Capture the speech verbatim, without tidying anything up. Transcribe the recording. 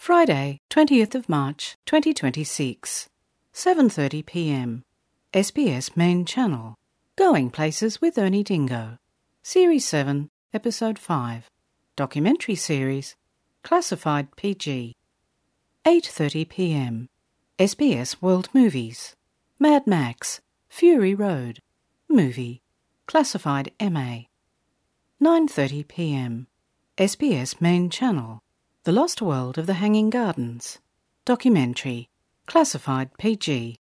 Friday, twentieth of March, twenty twenty-six, seven thirty p m. S B S Main Channel. Going Places with Ernie Dingo. Series seven, Episode five. Documentary Series. Classified P G. eight thirty p m. S B S World Movies. Mad Max. Fury Road. Movie. Classified M A. nine thirty p m. S B S Main Channel. The Lost World of the Hanging Gardens. Documentary. Classified P G.